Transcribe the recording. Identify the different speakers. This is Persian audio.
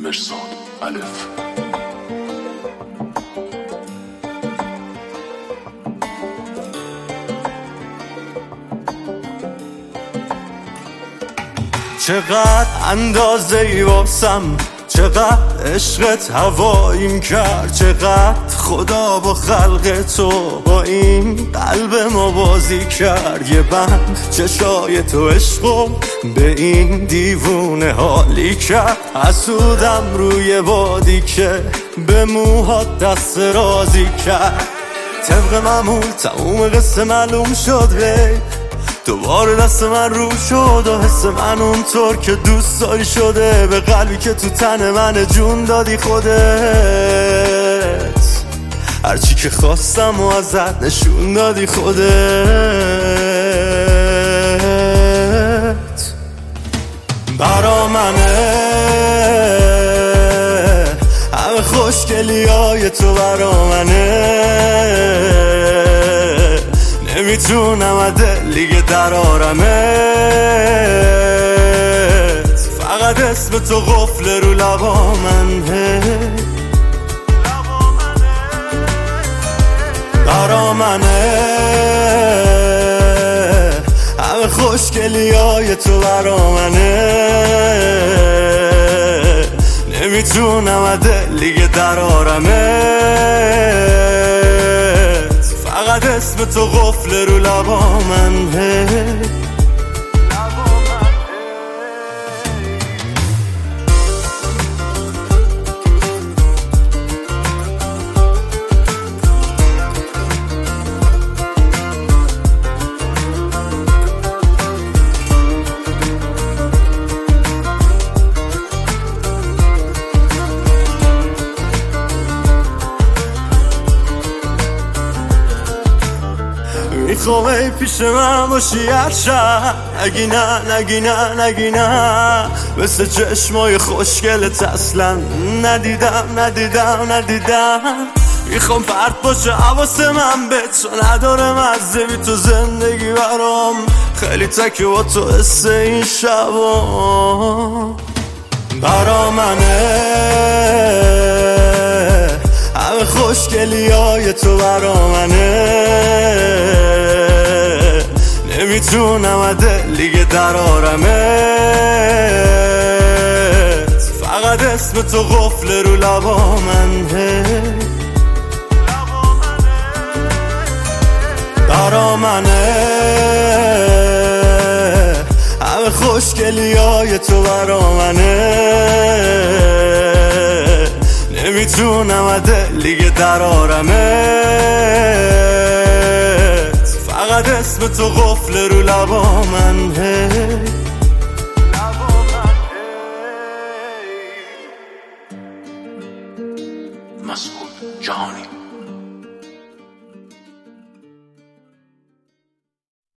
Speaker 1: مرصاد الف.
Speaker 2: چقدر اندازه‌ای واسم، چقدر عشقت هواییم کرد، چقدر خدا با خلق تو با این قلب ما بازی کرد. یه بند چشای تو عشقو به این دیوونه حالی کرد. حسودم روی وادی که به موهات دست رازی کرد. طبق معمول تموم قصه معلوم شد غیب، دوباره دست من رو شد و حس من اونطور که دوست داری شده. به قلبی که تو تن من جون دادی خودت، هرچی که خواستم و ازت نشون دادی خودت. برا منه همه خوشگلی های تو، برا منه نمیتونم دلیگه در آرمت. فقط اسم تو قفل رو لبا منه. برا منه همه خوشگلی های تو، برا منه نمیتونم دلیگه در آرمت. فقط اسم تو قفل رو لبا منه. میخوام ای پیش من باشی هر شب، نگی نه نگی نه نگی نه. مثل چشمای خوشگلت اصلا ندیدم. میخوام پرت باشه حواس من به تو، نداره مزه بی تو زندگی برام. خیلی تکه با تو حس این شبا. برا منه همه خوشگلی های تو، برا منه نمیتونم دلیگه در آرمت. فقط اسم تو قفل رو لبا منه. برا منه همه خوشگلی های تو، برا منه نمیتونم دلیگه در آرمت. فقط اسم تو قفل رو لبا منه.
Speaker 1: مسعود جهانی.